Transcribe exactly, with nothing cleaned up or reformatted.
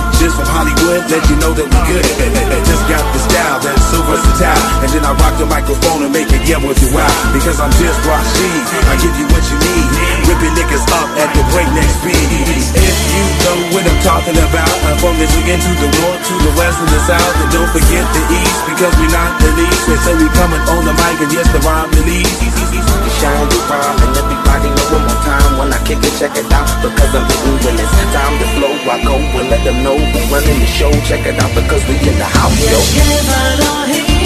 Just from Hollywood, let you know that we good. Just got the style that's so versatile. And then I rock the microphone and make it yell with you wow. Because I'm just Rashid, I give you what you need. Ripping niggas up at the breakneck speed. If you know what I'm talking about, I'm from Michigan to the north, to the west and the south. And don't forget the east, because we not the least. They say we coming on the mic and yes, the rhyme release. We shine, we rhyme, and everybody know one more time. When I kick it, check it out, because I'm hitting when it's time to flow. I go and let them know who's running the show. Check it out, because we in the house, yo.